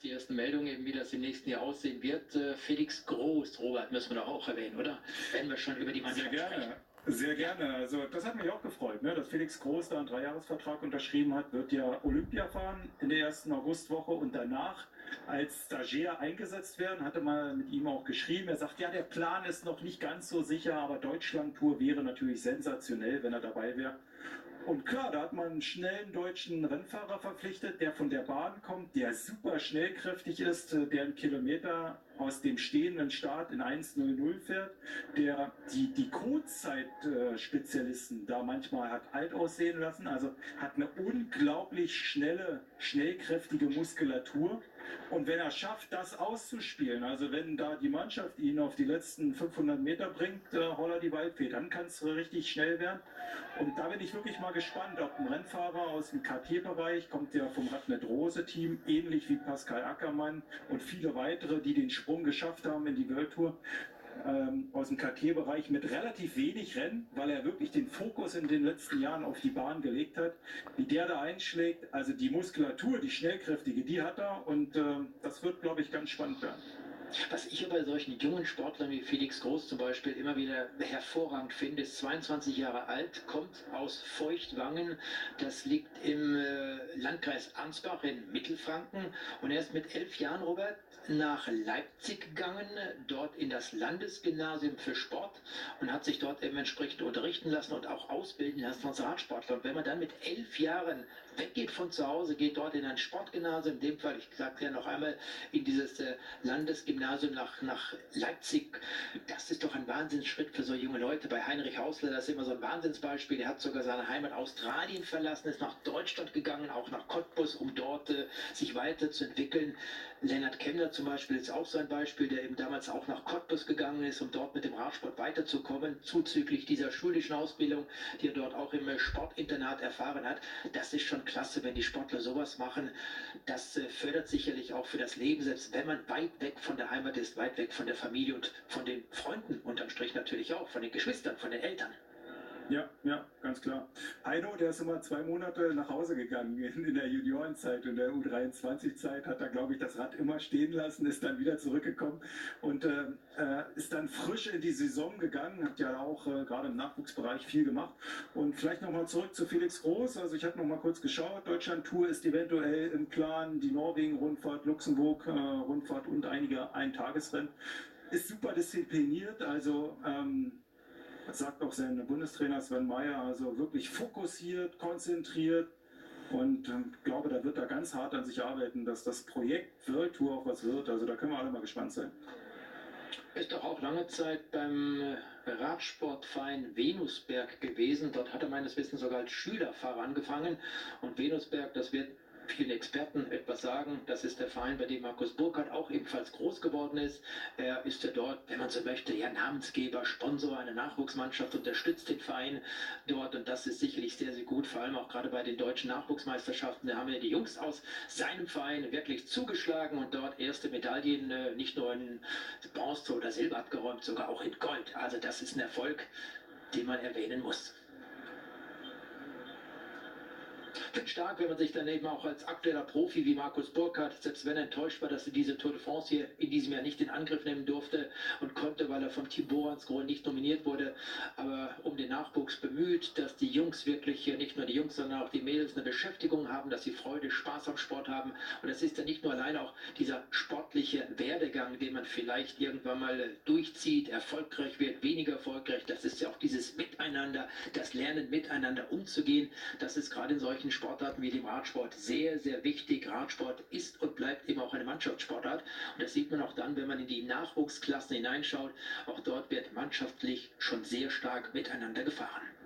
die ersten Meldungen, eben wie das im nächsten Jahr aussehen wird. Felix Groß, Robert, müssen wir doch auch erwähnen, oder? Wenn wir schon über die Mannschaft sprechen. Sehr gerne. Also das hat mich auch gefreut, ne? Dass Felix Groß da einen Dreijahresvertrag unterschrieben hat, wird ja Olympia fahren in der ersten Augustwoche und danach als Stagiaire eingesetzt werden. Hatte mal mit ihm auch geschrieben. Er sagt, ja, der Plan ist noch nicht ganz so sicher, aber Deutschland-Tour wäre natürlich sensationell, wenn er dabei wäre. Und klar, da hat man einen schnellen deutschen Rennfahrer verpflichtet, der von der Bahn kommt, der super schnellkräftig ist, der einen Kilometer aus dem stehenden Start in 1:00 fährt, der die Codezeit-Spezialisten da manchmal hat alt aussehen lassen, also hat eine unglaublich schnelle, schnellkräftige Muskulatur. Und wenn er schafft, das auszuspielen, also wenn da die Mannschaft ihn auf die letzten 500 Meter bringt, holla die Waldfee, dann kann es richtig schnell werden. Und da bin ich wirklich mal gespannt, ob ein Rennfahrer aus dem KT-Bereich, kommt ja vom Radnet-Rose-Team, ähnlich wie Pascal Ackermann und viele weitere, die den Sprung geschafft haben in die World Tour, aus dem KT-Bereich mit relativ wenig Rennen, weil er wirklich den Fokus in den letzten Jahren auf die Bahn gelegt hat, wie der da einschlägt, also die Muskulatur, die schnellkräftige, die hat er und das wird, glaube ich, ganz spannend werden. Was ich aber bei solchen jungen Sportlern wie Felix Groß zum Beispiel immer wieder hervorragend finde, ist 22 Jahre alt, kommt aus Feuchtwangen, das liegt im Landkreis Ansbach in Mittelfranken und er ist mit 11 Jahren, Robert, nach Leipzig gegangen, dort in das Landesgymnasium für Sport und hat sich dort eben entsprechend unterrichten lassen und auch ausbilden lassen als Radsportler. Und wenn man dann mit 11 Jahren weggeht von zu Hause, geht dort in ein Sportgymnasium, in dem Fall, ich sage ja noch einmal, in dieses Landesgymnasium nach Leipzig, das ist doch ein Wahnsinnsschritt für so junge Leute. Bei Heinrich Hausler, das ist immer so ein Wahnsinnsbeispiel, der hat sogar seine Heimat Australien verlassen, ist nach Deutschland gegangen, auch nach Cottbus, um dort sich weiterzuentwickeln. Lennart Kemmler zum Beispiel ist auch so ein Beispiel, der eben damals auch nach Cottbus gegangen ist, um dort mit dem Radsport weiterzukommen, zuzüglich dieser schulischen Ausbildung, die er dort auch im Sportinternat erfahren hat. Das ist schon klasse, wenn die Sportler sowas machen. Das fördert sicherlich auch für das Leben, selbst wenn man weit weg von der Heimat ist, weit weg von der Familie und von den Freunden, unterm Strich natürlich auch, von den Geschwistern, von den Eltern. Ja, ganz klar. Heino, der ist immer 2 Monate nach Hause gegangen in der Juniorenzeit und der U23-Zeit hat er, glaube ich, das Rad immer stehen lassen, ist dann wieder zurückgekommen und ist dann frisch in die Saison gegangen, hat ja auch gerade im Nachwuchsbereich viel gemacht. Und vielleicht nochmal zurück zu Felix Groß. Also ich habe nochmal kurz geschaut, Deutschland-Tour ist eventuell im Plan, die Norwegen-Rundfahrt, Luxemburg-Rundfahrt und einige Eintagesrennen. Ist super diszipliniert, also das sagt auch sein Bundestrainer Sven Meyer, also wirklich fokussiert, konzentriert und glaube, da wird er ganz hart an sich arbeiten, dass das Projekt World Tour auch was wird. Also da können wir alle mal gespannt sein. Ist doch auch lange Zeit beim Radsportverein Venusberg gewesen. Dort hat er meines Wissens sogar als Schülerfahrer angefangen. Und Venusberg, das wird vielen Experten etwas sagen. Das ist der Verein, bei dem Markus Burkhardt auch ebenfalls groß geworden ist. Er ist ja dort, wenn man so möchte, ja Namensgeber, Sponsor einer Nachwuchsmannschaft, unterstützt den Verein dort und das ist sicherlich sehr, sehr gut, vor allem auch gerade bei den deutschen Nachwuchsmeisterschaften. Da haben ja die Jungs aus seinem Verein wirklich zugeschlagen und dort erste Medaillen, nicht nur in Bronze oder Silber abgeräumt, sogar auch in Gold. Also das ist ein Erfolg, den man erwähnen muss. Ich finde stark, wenn man sich dann eben auch als aktueller Profi wie Markus Burkhardt, selbst wenn er enttäuscht war, dass er diese Tour de France hier in diesem Jahr nicht in Angriff nehmen durfte und konnte, weil er vom Team Boransgro nicht nominiert wurde, aber um den Nachwuchs bemüht, dass die Jungs wirklich, nicht nur die Jungs, sondern auch die Mädels eine Beschäftigung haben, dass sie Freude, Spaß am Sport haben. Und das ist ja nicht nur allein auch dieser sportliche Werdegang, den man vielleicht irgendwann mal durchzieht, erfolgreich wird, weniger erfolgreich. Das ist ja auch dieses Miteinander, das Lernen miteinander umzugehen. Das ist gerade in solchen Sportarten wie dem Radsport sehr, sehr wichtig. Radsport ist und bleibt eben auch eine Mannschaftssportart. Und das sieht man auch dann, wenn man in die Nachwuchsklassen hineinschaut. Auch dort wird mannschaftlich schon sehr stark miteinander gefahren.